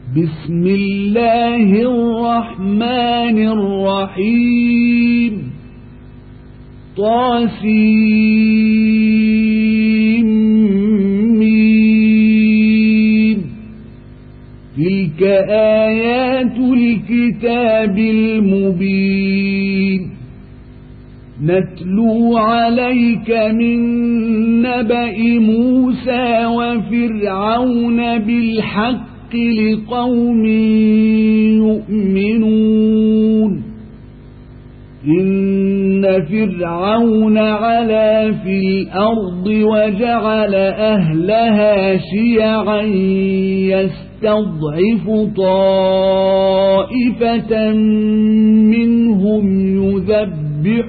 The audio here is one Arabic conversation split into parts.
بسم الله الرحمن الرحيم طاسيم تلك آيات الكتاب المبين نتلو عليك من نبأ موسى وفرعون بالحق لقوم يؤمنون إن فرعون علا في الأرض وجعل أهلها شيعا يستضعف طائفة منهم يذبح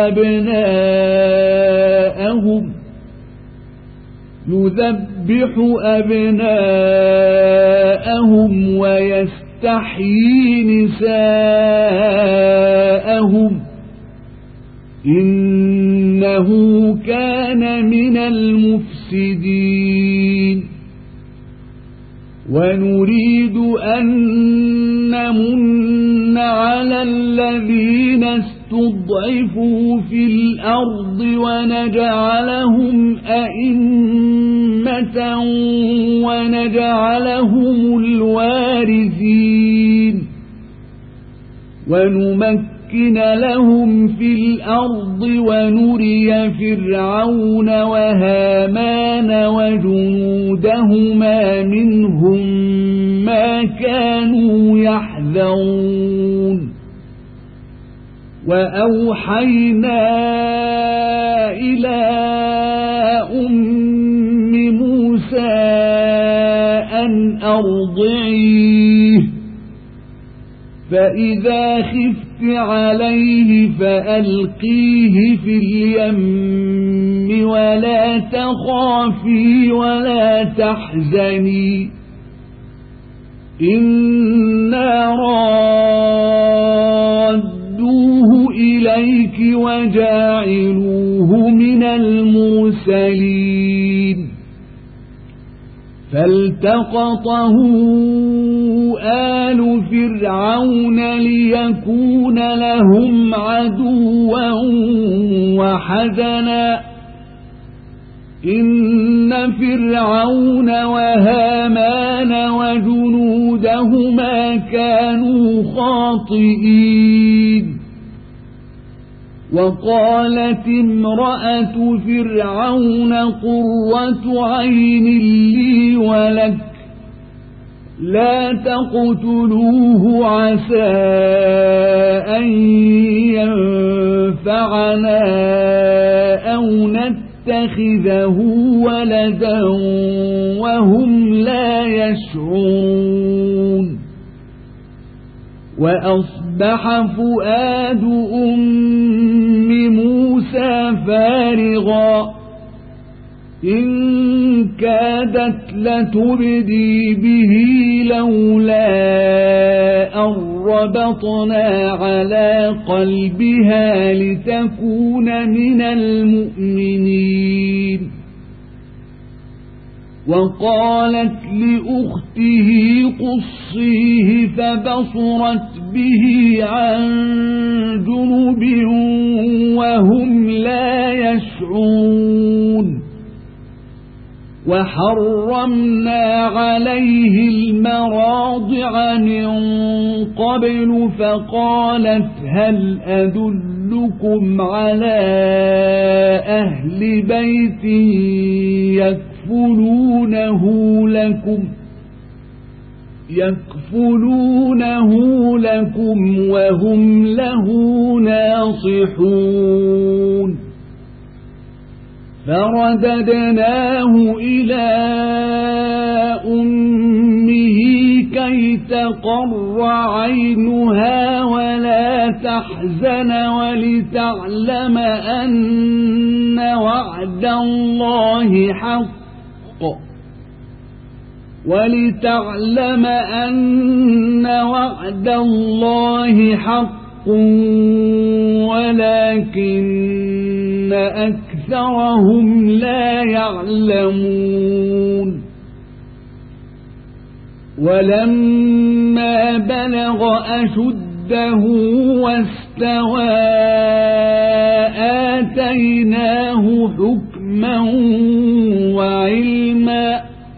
أبناءهم ويستحيي نساءهم إنه كان من المفسدين ونريد أن نمن على الذين استضعفوا في الأرض ونجعلهم أئمة ونجعلهم الوارثين ونمكن لهم في الأرض ونري فرعون وهامان وجنودهما منهم ما كانوا يحذرون وأوحينا إلى أم موسى أن أرضعيه فإذا خفت عليه فألقيه في اليم ولا تخافي ولا تحزني إنا رادوه إليك وجاعلوه من المرسلين فالتقطه آل فرعون ليكون لهم عدوا وحزنا إن فرعون وهامان وجنودهما كانوا خاطئين وقالت امرأة فرعون قرة عين لي ولك لا تقتلوه عسى أن ينفعنا أو نتخذه ولدا وهم لا يشعرون وأصبح فؤاد أم موسى فارغا إن كادت لتبدي به لولا أن ربطنا على قلبها لتكون من المؤمنين وقالت لأخته قصيه فبصرت به عن جنب وهم لا يشعرون وحرمنا عليه المراضع من قبل فقالت هل أدلكم على أهل بيت يكفلونه لكم وهم له ناصحون فرددناه إلى أمه كي تقر عينها ولا تحزن ولتعلم أن وعد الله حق ولكن أكثرهم لا يعلمون ولما بلغ أشده واستوى آتيناه حكما وعلما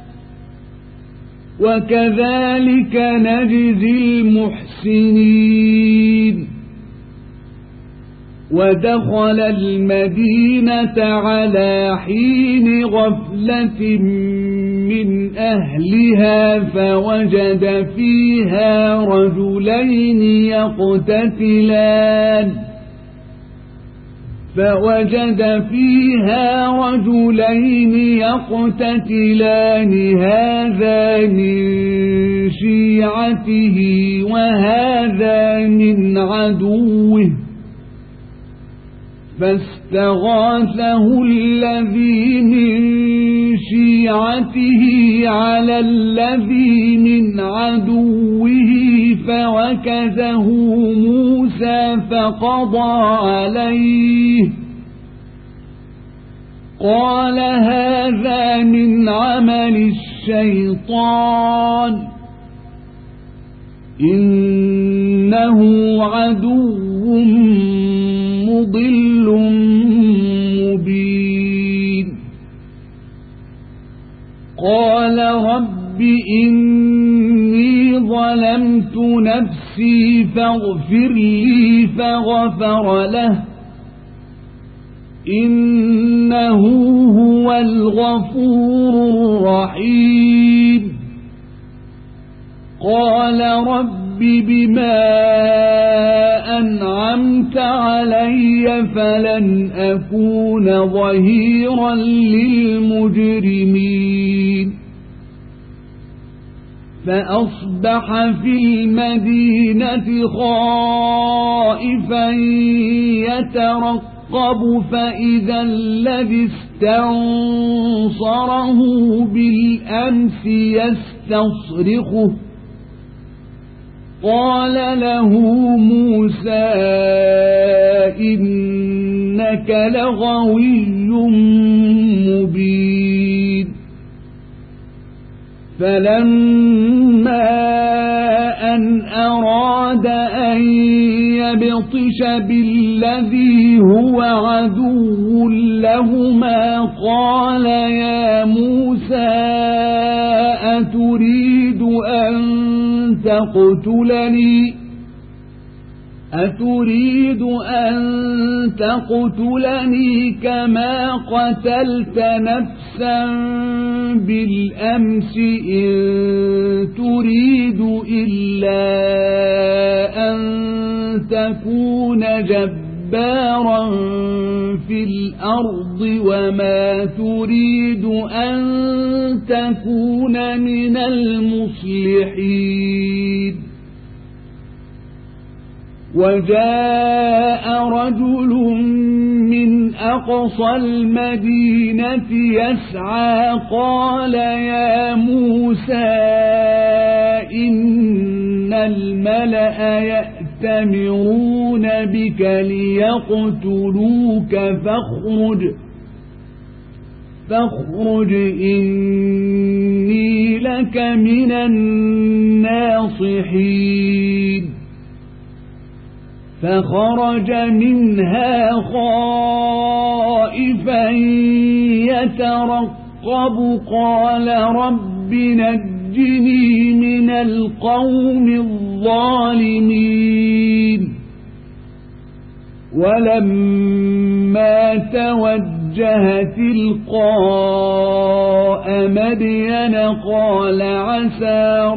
وكذلك نجزي المحسنين ودخل المدينة على حين غفلة من أهلها فوجد فيها رجلين يقتتلان هذا من شيعته وهذا من عدوه فاستغاثه الذي من شيعته على الذي من عدوه فوكزه موسى فقضى عليه قال هذا من عمل الشيطان إنه عدو مضل مبين قال رب إني ظلمت نفسي فاغفر لي فغفر له إنه هو الغفور الرحيم قال رب بما أنعمت علي فلن أكون ظهيرا للمجرمين فأصبح في المدينة خائفا يترقب فإذا الذي استنصره بالأمس يستصرخه قال له موسى إنك لغوي مبين فلما أن أراد أن يبطش بالذي هو عدو لهما قال يا موسى أتريد أن تقتلني كما قتلت نفسا بالأمس إن تريد إلا أن تكون جبارا في الأرض وما تريد أن تكون من المصلحين وجاء رجل من أقصى المدينة يسعى قال يا موسى إن الملأ يأتمرون بك ليقتلوك فاخرج إني لك من الناصحين فخرج منها خائفا يترقب قال رب نجني من القوم الظالمين ولما توجه تلقاء مدين قال عسى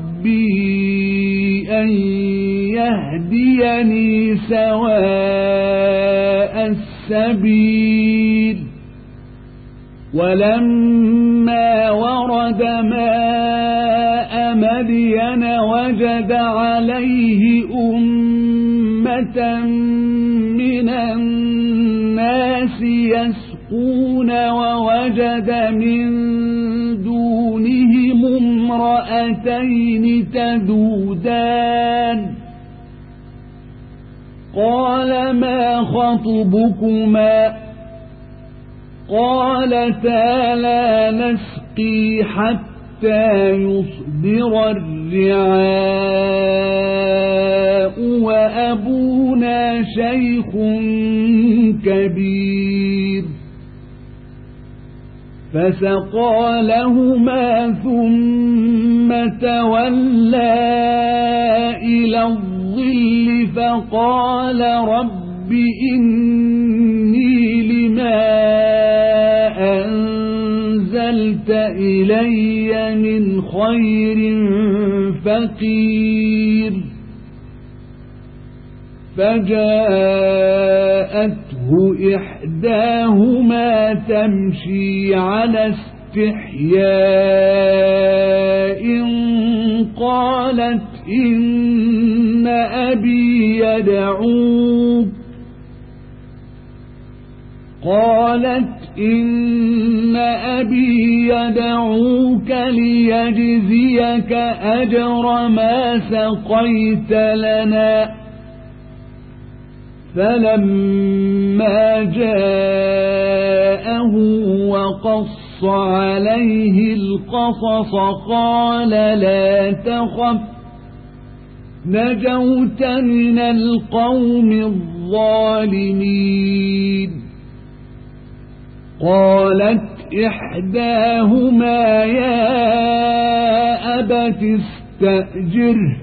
ربي أن يهديني سواء السبيل ولما ورد ماء مدين وجد عليه أمة من الناس يسقون ووجد من دونهم امرأتين تذودان قال ما خطبكما قالتا لا نسقي حتى حتى يصدر الرعاء وأبونا شيخ كبير فسقى لهما ثم تولى إلى الظل فقال رب إني لما أنزلت إلي من خير فقير فجاءته إحداهما تمشي على استحياء قالت إن أبي يدعوك ليجزيك أجر ما سقيت لنا فلما جاءه وقص عليه القصص قال لا تخف نجوت من القوم الظالمين قالت إحداهما يا أبت استأجره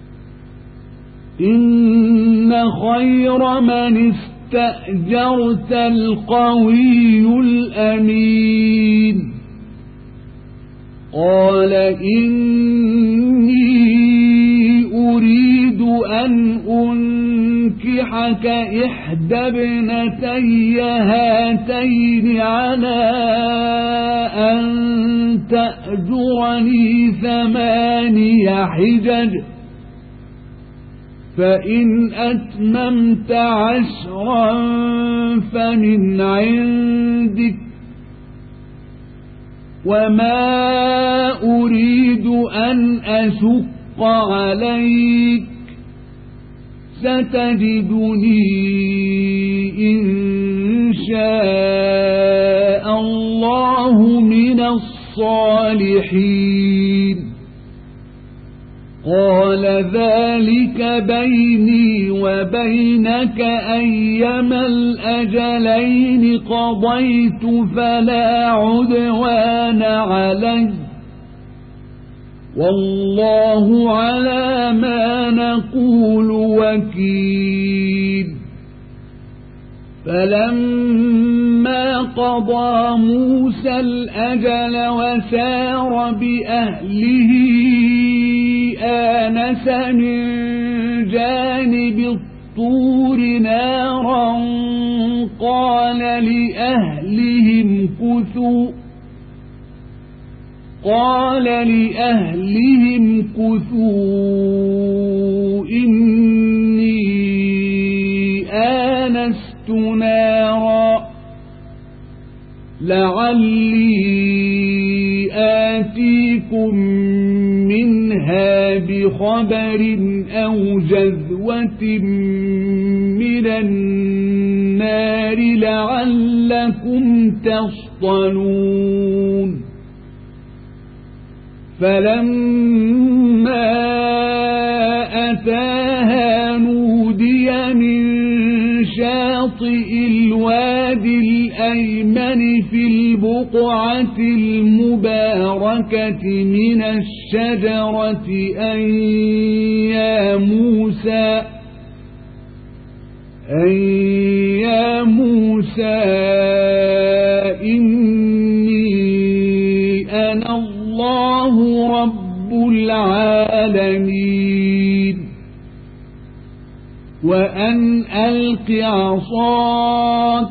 إن خير من استأجرت القوي الأمين قال إني أريد أن أنكحك إحدى ابنتي هاتين على أن تأجرني 8 حجج فإن أتممت 10 فمن عندك وما أريد أن أشق عليك ستجدني إن شاء الله من الصالحين قال ذلك بيني وبينك أيما الأجلين قضيت فلا عدوان علي والله على ما نقول وكيل فلما قضى موسى الأجل وسار بأهله آنس من جانب الطور نارا قال لأهلهم كثوا إني آنست نارا لعلي آتيكم منها بخبر أو جذوة من النار لعلكم تصطلون فلما أتاها نودي من شاطئ الوادي الأيمن في البقعة المباركة من الشجرة أن يا موسى إني أنا الله رب العالمين وأن ألق عصاك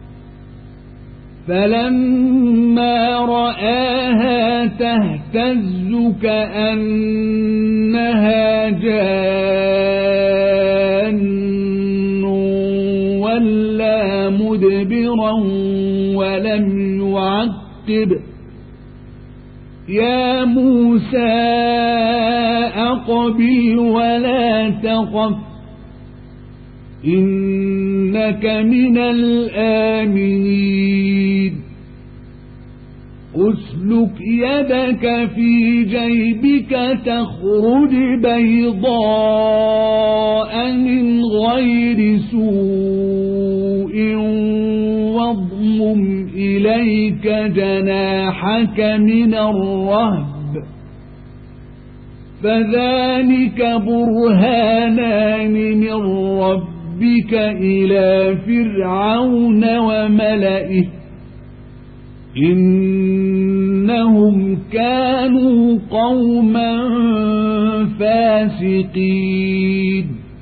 فلما رآها تهتز كأنها جان ولا مدبرا ولم يعقب يا موسى أقبل ولا تخف إنك من الآمنين أسلك يدك في جيبك تخرج بيضاء من غير سوء واضمم إليك جناحك من الرهب فذلك برهانان من ربك إلى فرعون وملئه إنهم كانوا قوما فاسقين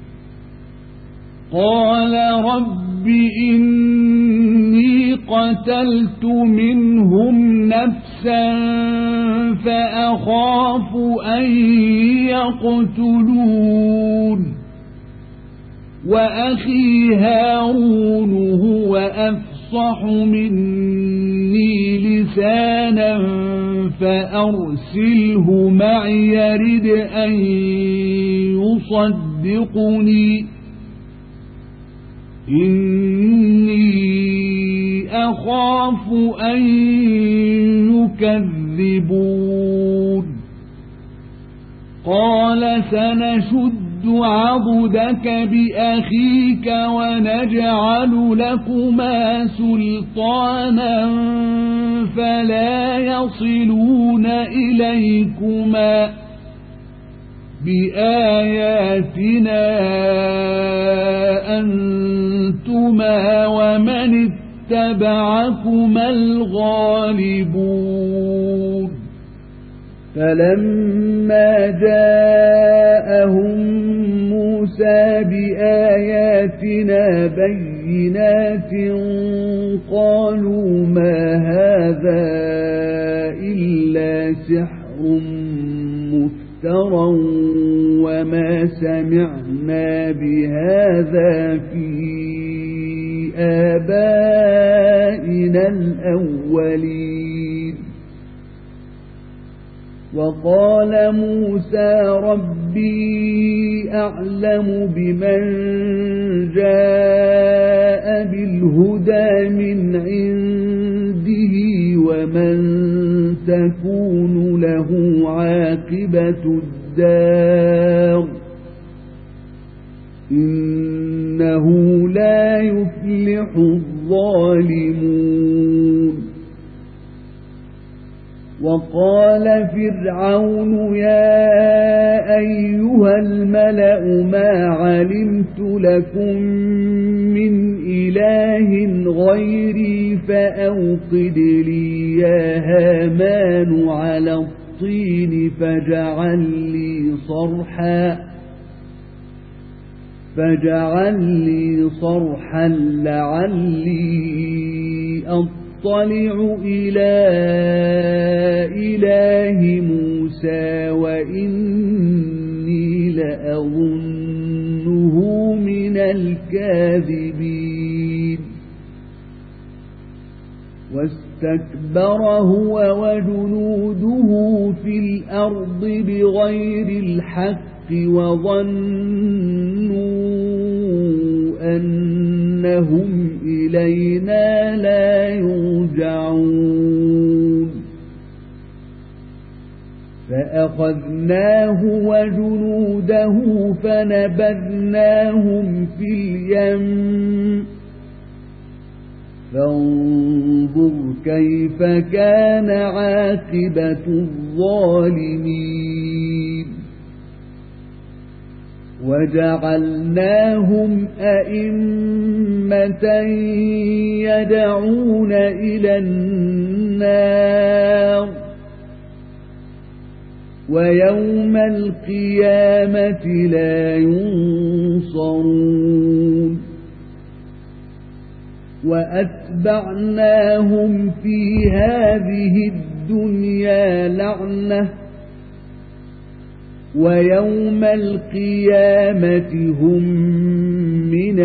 قال رب إني قتلت منهم نفسا فأخاف أن يقتلون وأخي هارون هو أفصح مني لسانا فأرسله معي يرد أن يصدقني إني أخاف أن يكذبون قال سنشد عضدك بأخيك ونجعل لكما سلطانا فلا يصلون إليكما بآياتنا أنتما ومن اتبعكما الغالبون فلما جاءهم موسى بآياتنا بينات قالوا ما هذا إلا سحر مفترى وما سمعنا بهذا في آبائنا الأولين وقال موسى ربي أعلم بمن جاء بالهدى من عنده ومن تكون له عاقبة الدار إنه لا يفلح الظالمون وقال فرعون يا أيها الملأ ما علمت لكم من إله غيري فأوقد لي يا هامان على الطين فاجعل لي صرحا لعلي أطلع إلى إله موسى وإني لأظنه من الكاذبين واستكبر هو وجنوده في الأرض بغير الحق وظنوا أنهم إلينا لا يرجعون فأخذناه وجنوده فنبذناهم في اليم فانظر كيف كان عاقبة الظالمين وجعلناهم أئمة يدعون إلى النار ويوم القيامة لا ينصرون وأتبعناهم في هذه الدنيا لعنة ويوم القيامة هم من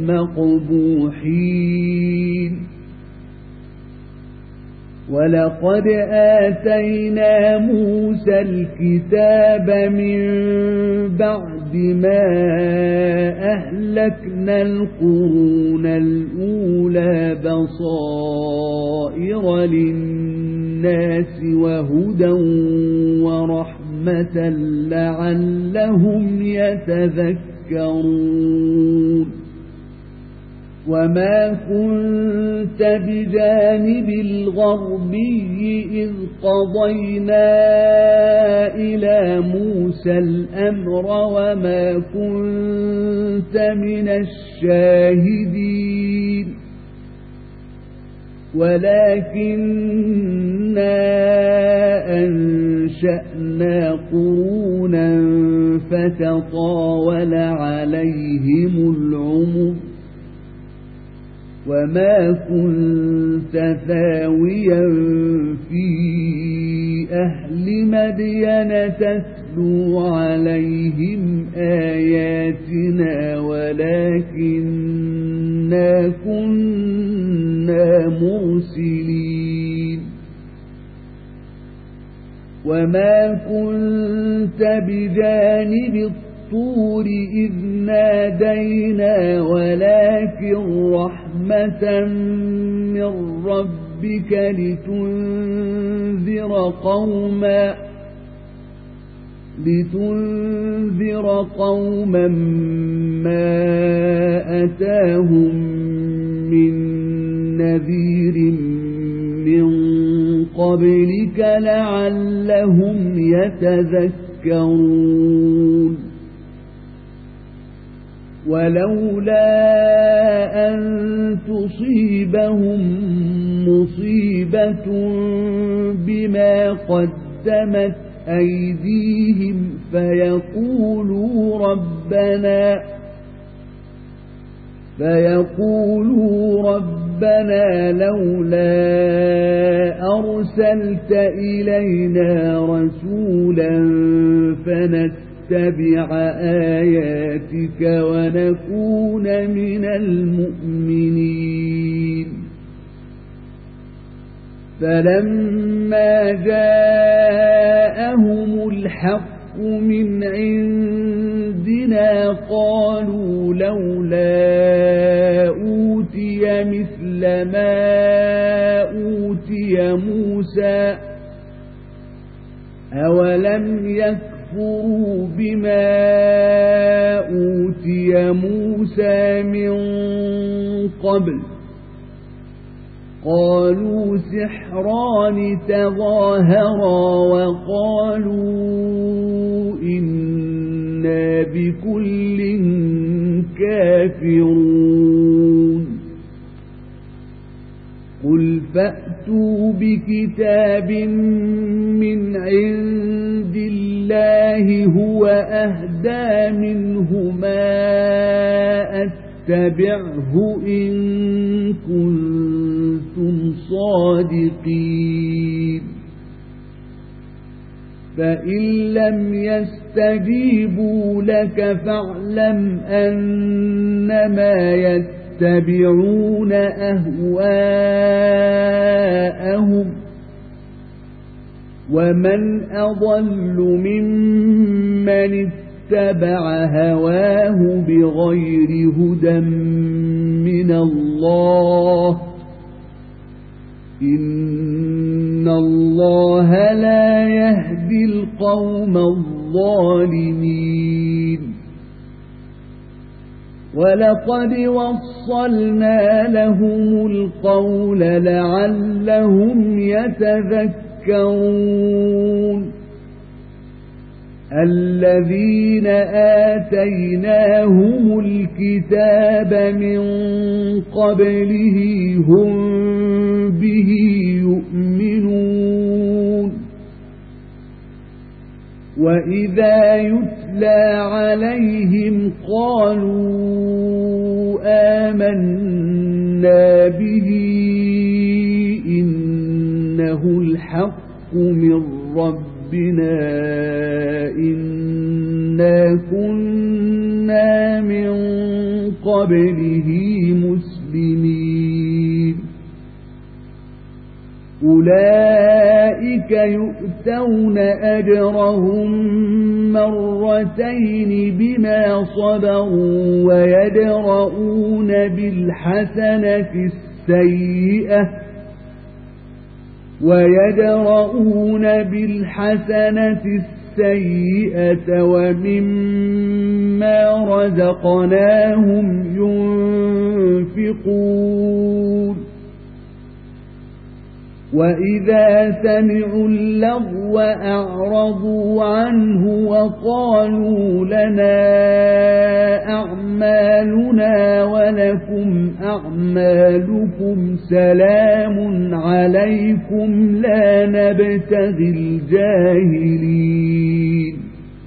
المقبوحين ولقد آتينا موسى الكتاب من بعد ما أهلكنا القرون الأولى بصائر للناس للناس وهدى ورحمة لعلهم يتذكرون وما كنت بجانب الغربي إذ قضينا إلى موسى الأمر وما كنت من الشاهدين ولكننا أنشأنا قرونا فتطاول عليهم العمر وما كنت ثاويا في أهل مدين تتلو عليهم آياتنا ولكننا كنا مرسلين وما كنت بجانب الطور إذ نادينا ولكن رحمة من ربك لتنذر قوما ما أتاهم من نذير من قبلك لعلهم يتذكرون ولولا أن تصيبهم مصيبة بما قدمت أيديهم فيقولوا ربنا لولا أرسلت إلينا رسولا فنتبع آياتك ونكون من المؤمنين فلما جاءهم الحق من عندنا قالوا لولا أوتي مثل ما أوتي موسى أولم يكفروا بما أوتي موسى من قبل قالوا سحران تظاهرا وقالوا إنا بكل كافرون قل فأتوا بكتاب من عند الله هو أهدى منهما اتبعه إن كنتم صادقين فإن لم يستجيبوا لك فاعلم أنما يتبعون أهواءهم ومن أضل ممن اتبع هواه بغير هدى من الله إن الله لا يهدي القوم الظالمين ولقد وصلنا لهم القول لعلهم يتذكرون الذين آتيناهم الكتاب من قبله هم به يؤمنون وإذا يتلى عليهم قالوا آمنا به إنه الحق من ربنا إنا كنا من قبله مسلمين أولئك يؤتون أجرهم مرتين بما صبروا ويدرؤون بالحسنة السيئة ويدرؤون بالحسنة السيئة ومما رزقناهم ينفقون وإذا سمعوا اللغو أعرضوا عنه وقالوا لنا أعمالنا ولكم أعمالكم سلام عليكم لا نبتغي الجاهلين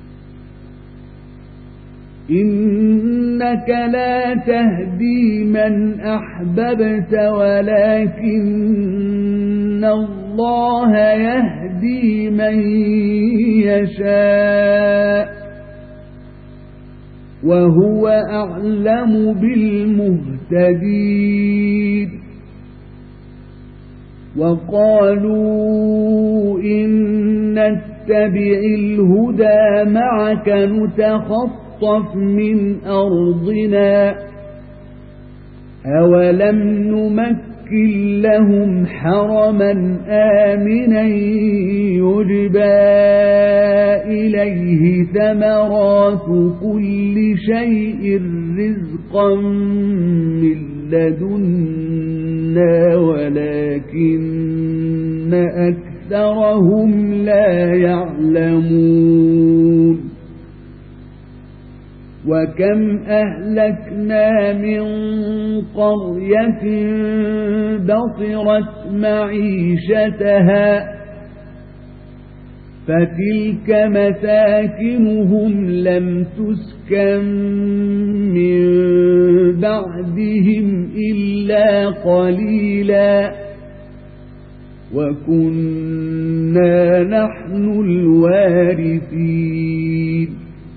إنك لا تهدي من أحببت ولكن الله يهدي من يشاء وهو أعلم بالمهتدين وقالوا إن نتبع الهدى معك نتخطف من أرضنا أولم نمكن لهم حرما آمنا يجبى إليه ثمرات كل شيء رزقا من لدنا ولكن أكثرهم لا يعلمون وكم أهلكنا من قرية بطرت معيشتها فتلك مساكنهم لم تسكن من بعدهم إلا قليلا وكنا نحن الوارثين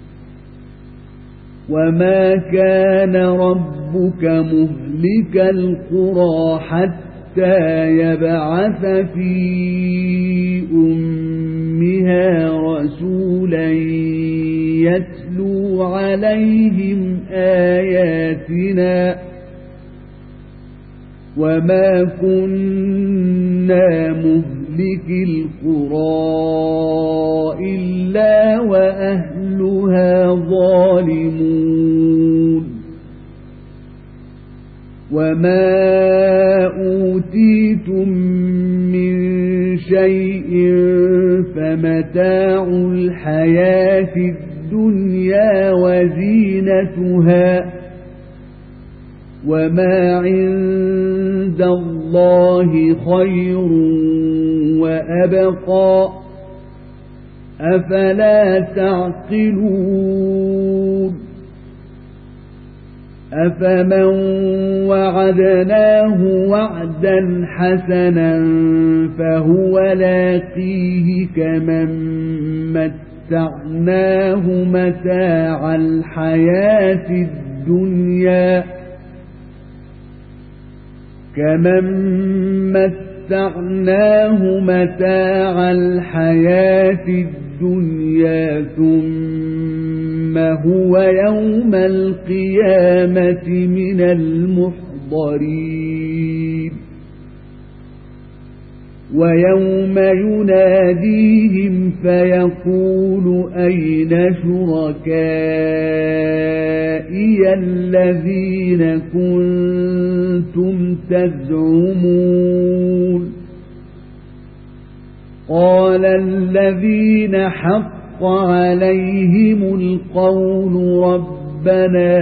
وما كان ربك مهلك القرى حتى يبعث في أمها رسولا يتلو عليهم آياتنا وما كنا مهلك القرى إلا وأهلها ظالمون وما أوتيتم من شيء فمتاع الحياة الدنيا وزينتها وما عند الله خير وأبقى أفلا تعقلون أفمن وعدناه وعدا حسنا فهو لاقيه كمن متعناه متاع الحياة الدنيا كمن متعناه متاع الحياة الدنيا ثم هو يوم القيامة من المحضرين ويوم يناديهم فيقول أين شركائي الذين كنتم تزعمون قال الذين حق عليهم القول ربنا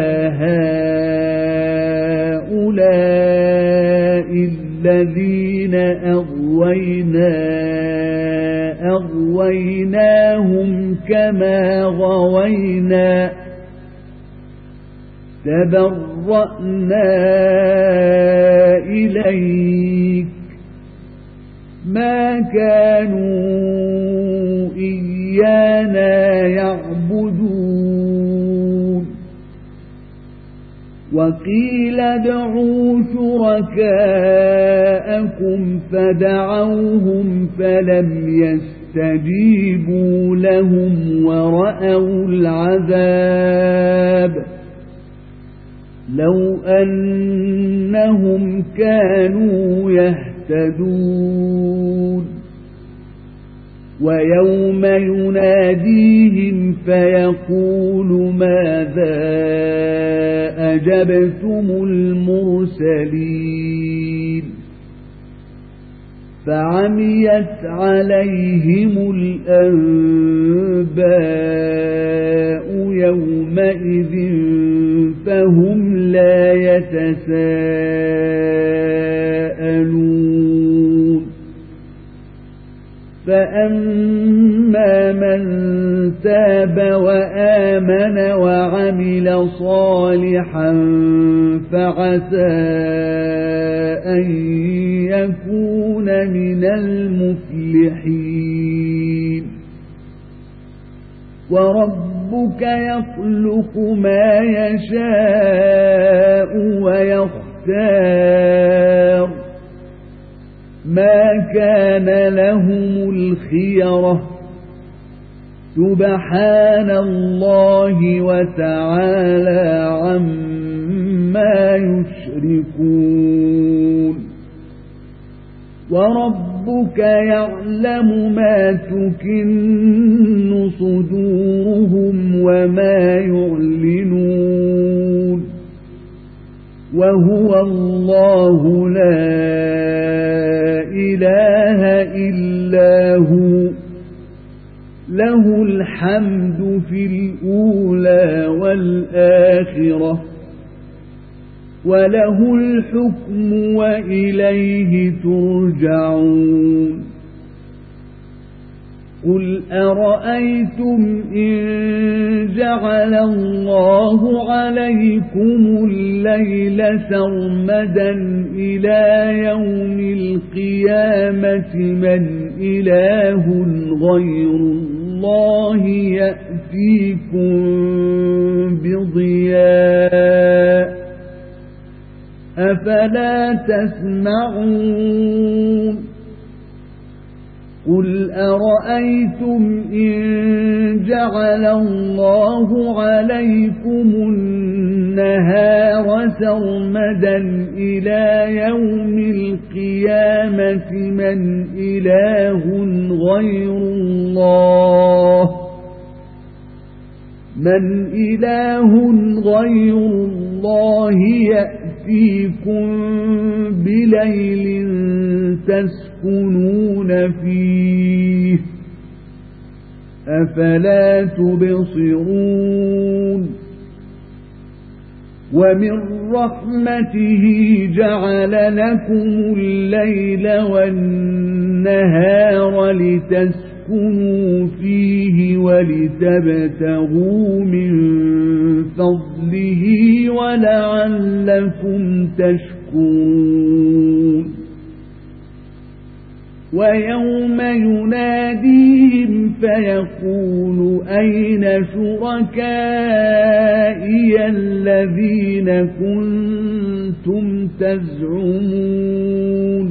هؤلاء الذين أغويناهم كما غوينا تبرأنا إليك ما كانوا إيانا يعبدون وقيل ادعوا شركاءكم فدعوهم فلم يستجيبوا لهم ورأوا العذاب لو أنهم كانوا يهتدون ويوم يناديهم فيقول ماذا أجبتم المرسلين فعميت عليهم الأنباء يومئذ فهم لا يتساءلون فأما من تاب وآمن وعمل صالحا فعسى أن يكون من المفلحين وربك يخلق ما يشاء ويختار ما كان لهم الخيرة سبحان الله وتعالى عما يشركون وربك يعلم ما تكن صدورهم وما يعلنون وهو الله لا إله إلا هو له الحمد في الأولى والآخرة وله الحكم وإليه ترجعون قل أرأيتم إن جعل الله عليكم الليل سرمدا إلى يوم القيامة من إله غير الله يأتيكم بضياء أفلا تسمعون قل أرأيتم إن جعل الله عليكم النهار سرمدا إلى يوم القيامة من إله غير الله يأتيكم بليل تسكنون فيه أفلا تبصرون ومن رحمته جعل لكم الليل والنهار لتسكنوا فيه ولتبتغوا من فضله ولعلكم تشكرون ويوم يناديهم فيقول أين شركائي الذين كنتم تزعمون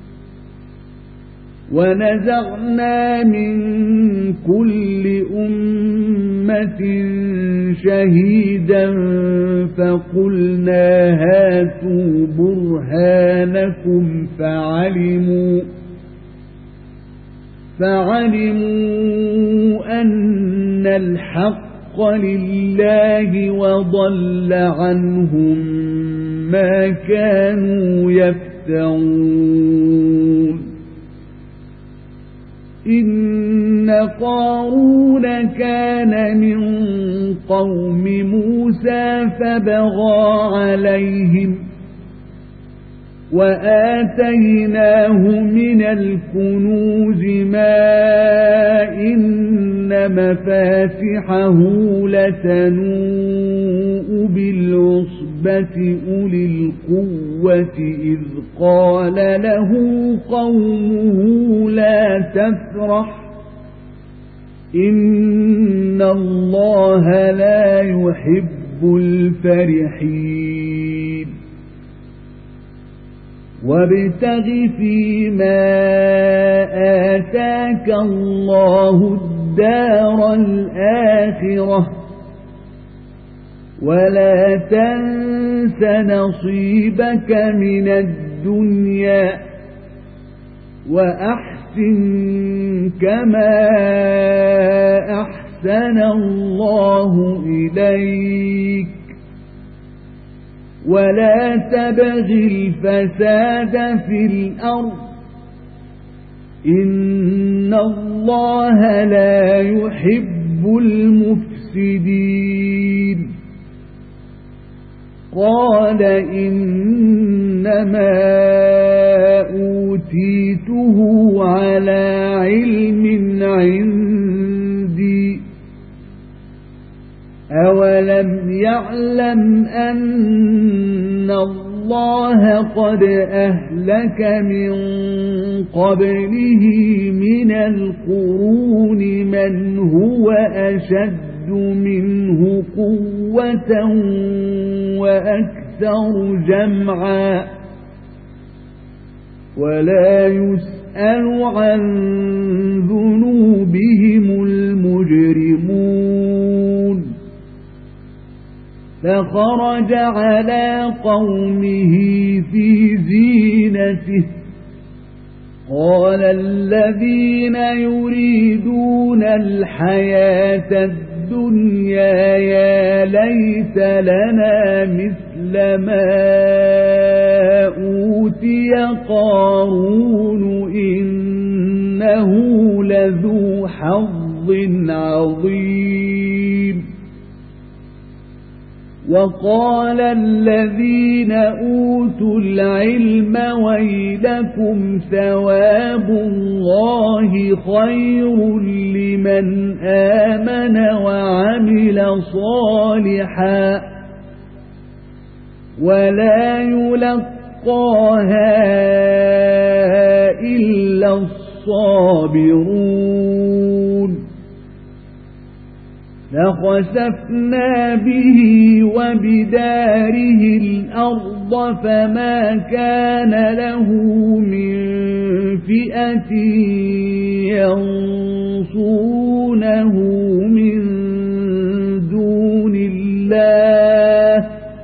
ونزعنا من كل أمة شهيدا فقلنا هاتوا برهانكم فعلموا أن الحق لله وضل عنهم ما كانوا يفترون إن قارون كان من قوم موسى فبغى عليهم وآتيناه من الكنوز ما إن مفاتحه لتنوء بالعصبة أولي القوة إذ قال له قومه لا تفرح إن الله لا يحب الفرحين وابتغ فيما آتاك الله الدار الآخرة ولا تنس نصيبك من الدنيا وأحسن وأحسن كما أحسن الله إليك ولا تبغ الفساد في الأرض إن الله لا يحب المفسدين قال إنما أوتيته على علم عندي أولم يعلم أن الله قد أهلك من قبله من القرون من هو أشد منه قوة وأكثر جمعا ولا يسأل عن ذنوبهم المجرمون فخرج على قومه في زينته قال الذين يريدون الحياة الدنيا يا ليت لنا مثل ما أوتي قارون إنه لذو حظ عظيم وقال الذين أوتوا العلم ويلكم ثواب الله خير لمن آمن وعمل صالحا ولا يلقاها إلا الصابرون فخسفنا به وبداره الأرض فما كان له من فئة ينصرونه من دون الله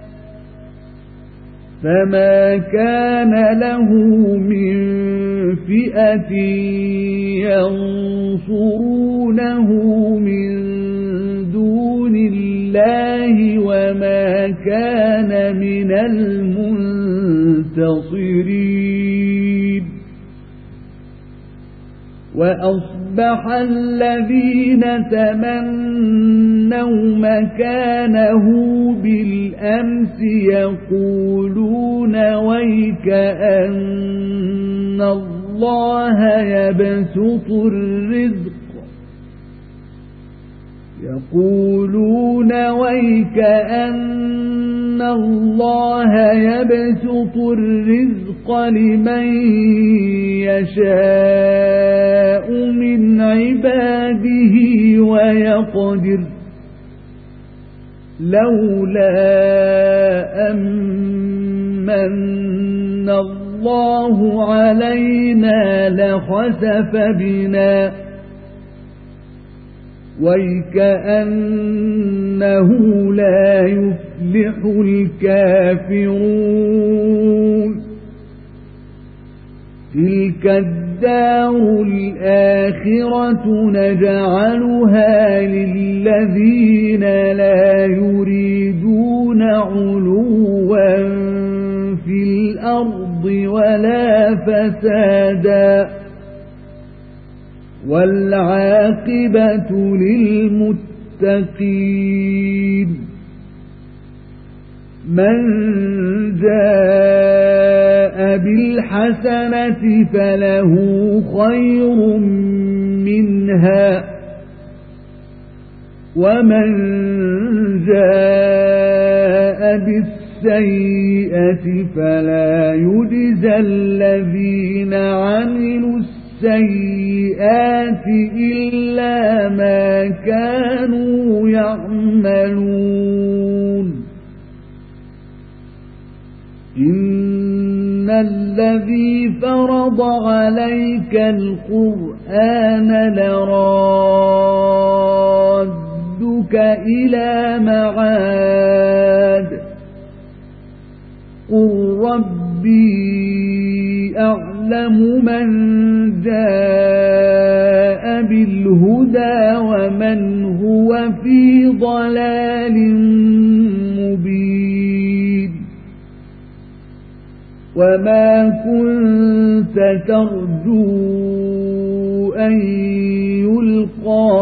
فما كان له من فئة ينصرونه من دون الله وما كان من المنتصرين وأصبح الذين تمنوا مكانه بالأمس يقولون ويك أن الله يبسط الرزق يقولون ويك أن الله يبسط الرزق لمن يشاء من عباده ويقدر لولا أمن الله علينا لخسف بنا ويكأنه لا يفلح الكافرون تلك الدار الآخرة نجعلها للذين لا يريدون علوا في الأرض ولا فسادا والعاقبة للمتقين من جاء بالحسنة فله خير منها ومن جاء بالسيئة فلا يجزى الذين عملوا السيئات إلا ما كانوا يعملون إن الذي فرض عليك القرآن لرادك إلى معاد قل ربي أعلم أظلم من جاء بالهدى ومن هو في ضلال مبين وما كنت ترجو أن يلقى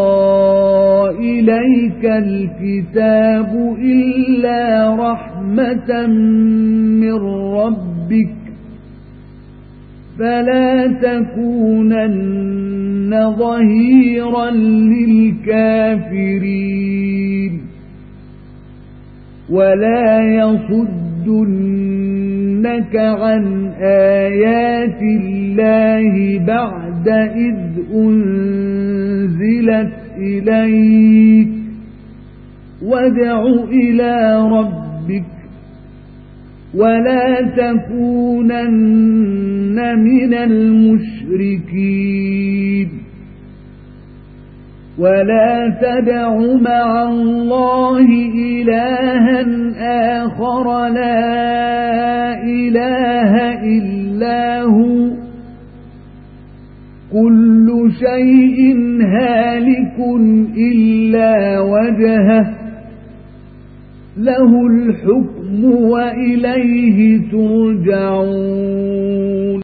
إليك الكتاب إلا رحمة من ربك فلا تكونن ظهيرا للكافرين ولا يصدنك عن آيات الله بعد إذ أنزلت إليك وادع إلى ربك ولا تكونن من المشركين ولا تدع مع الله إلها آخر لا إله إلا هو كل شيء هالك إلا وجهه له الحكم وإليه ترجعون